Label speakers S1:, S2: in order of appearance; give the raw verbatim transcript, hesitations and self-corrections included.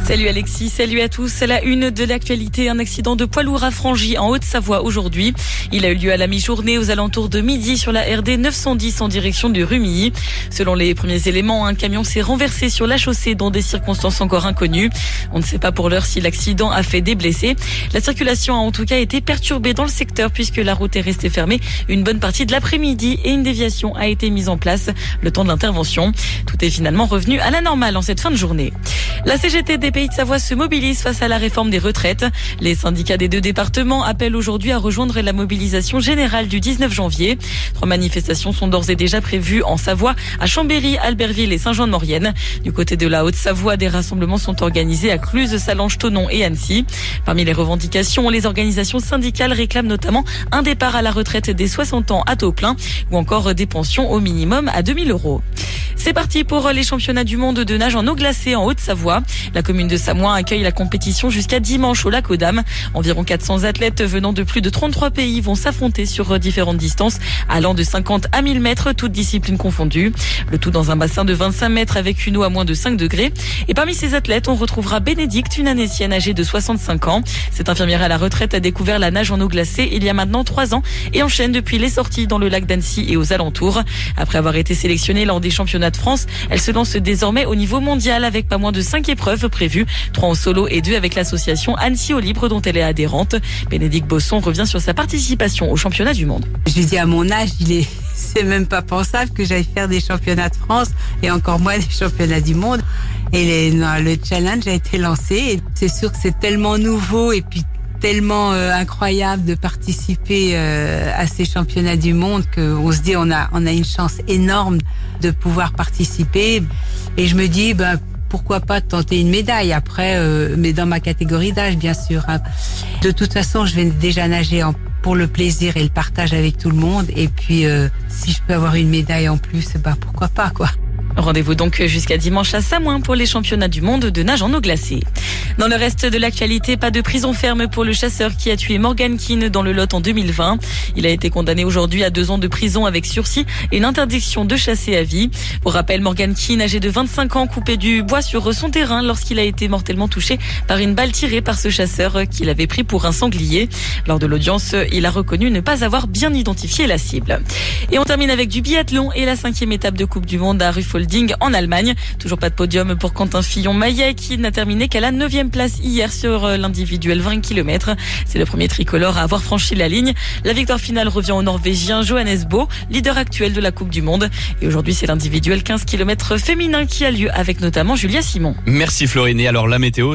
S1: Salut Alexis, salut à tous. À la une de l'actualité, un accident de poids lourd à Frangy en Haute-Savoie aujourd'hui. Il a eu lieu à la mi-journée aux alentours de midi sur la R D neuf cent dix en direction de Rumilly. Selon les premiers éléments, un camion s'est renversé sur la chaussée dans des circonstances encore inconnues. On ne sait pas pour l'heure si l'accident a fait des blessés. La circulation a en tout cas été perturbée dans le secteur puisque la route est restée fermée une bonne partie de l'après-midi et une déviation a été mise en place le temps de l'intervention. Tout est finalement revenu à la normale en cette fin de journée. La C G T des Pays de Savoie se mobilise face à la réforme des retraites. Les syndicats des deux départements appellent aujourd'hui à rejoindre la mobilisation générale du dix-neuf janvier. Trois manifestations sont d'ores et déjà prévues en Savoie, à Chambéry, Albertville et Saint-Jean-de-Maurienne. Du côté de la Haute-Savoie, des rassemblements sont organisés à Cluse, Sallanches, Thonon et Annecy. Parmi les revendications, les organisations syndicales réclament notamment un départ à la retraite des soixante ans à taux plein ou encore des pensions au minimum à deux mille euros. C'est parti pour les championnats du monde de nage en eau glacée en Haute-Savoie. La commune de Samoin accueille la compétition jusqu'à dimanche au lac aux Dames. Environ quatre cents athlètes venant de plus de trente-trois pays vont s'affronter sur différentes distances allant de cinquante à mille mètres, toutes disciplines confondues. Le tout dans un bassin de vingt-cinq mètres avec une eau à moins de cinq degrés. Et parmi ces athlètes, on retrouvera Bénédicte, une Annécienne âgée de soixante-cinq ans. Cette infirmière à la retraite a découvert la nage en eau glacée il y a maintenant trois ans et enchaîne depuis les sorties dans le lac d'Annecy et aux alentours. Après avoir été sélectionnée lors des championnats de France, elle se lance désormais au niveau mondial avec pas moins de cinq épreuves prévues, trois en solo et deux avec l'association Annecy Eau Libre dont elle est adhérente. Bénédicte Bosson revient sur sa participation au championnat du monde.
S2: Je lui dis à mon âge, il est, c'est même pas pensable que j'aille faire des championnats de France et encore moins des championnats du monde. Et les, non, le challenge a été lancé. Et c'est sûr que c'est tellement nouveau et puis tellement euh, incroyable de participer euh, à ces championnats du monde qu'on se dit on a on a une chance énorme de pouvoir participer. Et je me dis ben pourquoi pas tenter une médaille après, euh, mais dans ma catégorie d'âge bien sûr. Hein. De toute façon, je vais déjà nager en, pour le plaisir et le partage avec tout le monde. Et puis euh, si je peux avoir une médaille en plus, ben pourquoi pas quoi.
S1: Rendez-vous donc jusqu'à dimanche à Samoin pour les championnats du monde de nage en eau glacée. Dans le reste de l'actualité, pas de prison ferme pour le chasseur qui a tué Morgan Keane dans le Lot en deux mille vingt. Il a été condamné aujourd'hui à deux ans de prison avec sursis et une interdiction de chasser à vie. Pour rappel, Morgan Keane, âgé de vingt-cinq ans, coupait du bois sur son terrain lorsqu'il a été mortellement touché par une balle tirée par ce chasseur qu'il avait pris pour un sanglier. Lors de l'audience, il a reconnu ne pas avoir bien identifié la cible. Et on termine avec du biathlon et la cinquième étape de Coupe du Monde à Ruffolding en Allemagne. Toujours pas de podium pour Quentin Fillon-Maillet qui n'a terminé qu'à la neuvième place hier sur l'individuel vingt kilomètres. C'est le premier tricolore à avoir franchi la ligne. La victoire finale revient au Norvégien Johannes Bö, leader actuel de la Coupe du Monde. Et aujourd'hui, c'est l'individuel quinze kilomètres féminin qui a lieu avec notamment Julia Simon.
S3: Merci Florine. Et alors la météo